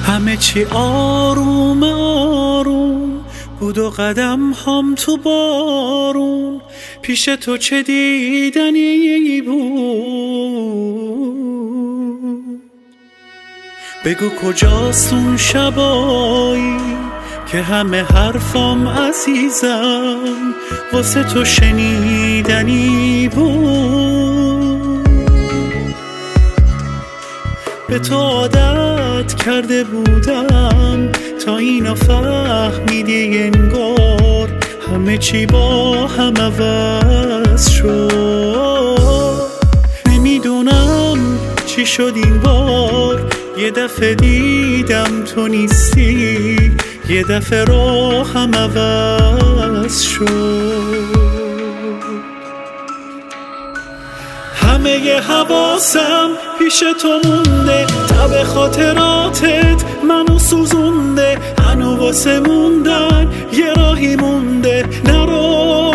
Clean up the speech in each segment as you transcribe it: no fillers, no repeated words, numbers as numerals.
همه چی آروم آروم بود و قدم هم تو بارون، پیش تو چه دیدنی بود. بگو کجاست اون شبایی که همه حرفام عزیزم واسه تو شنیدنی بود. به تو عادت کرده بودم تا اینو فهمیدی انگار همه چی با هم عوض شد. نمیدونم چی شد این بار، یه دفعه دیدم تو نیستی، یه دفعه راهم عوض شد. همه ی حواسم پیش تو مونده، تب خاطراتت منو سوزونده، هنو واسه موندن یه راهی مونده. نرو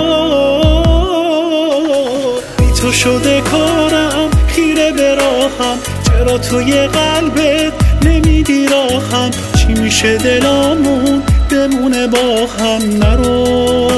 بی تو شده کارم، خیره به راهم، چرا توی قلبت نمیدی راهم؟ چی میشه دلامون بمونه با هم؟ نرو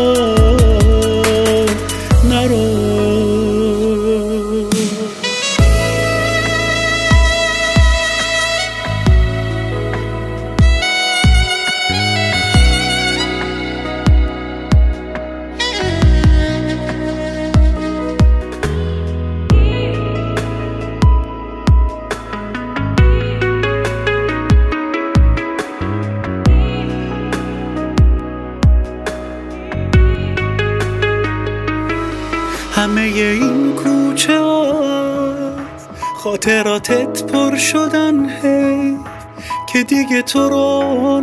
همه این کوچه از خاطراتت پر شدن، هی که دیگه تو رو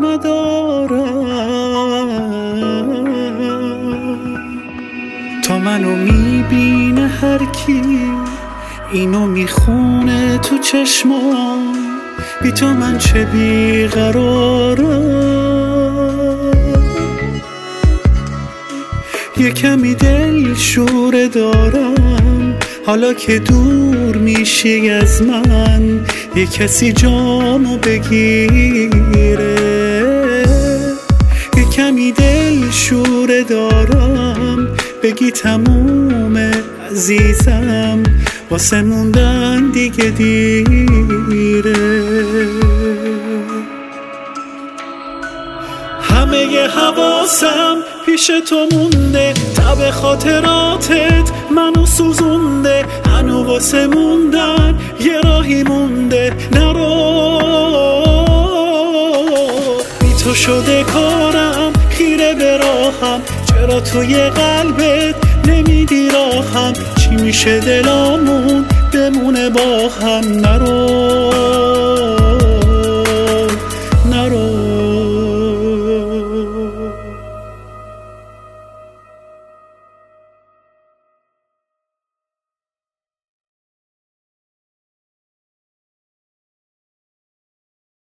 ندارم. تا منو میبینه هر کی اینو میخونه تو چشمام، بی تو من چه بیقرارم. یه کمی دل شوره دارم حالا که دور میشی از من، یه کسی جامو بگیره. یه کمی دل شوره دارم بگی تمومه عزیزم، واسه موندن دیگه دیره. همه ی حواسم پیش تو مونده، تب خاطراتت منو سوزونده، هنو واسه موندن یه راهی مونده. نرو بی تو شده کارم، خیره به راهم، چرا توی قلبت نمیدی راهم؟ چی میشه دلامون بمونه با هم؟ نرو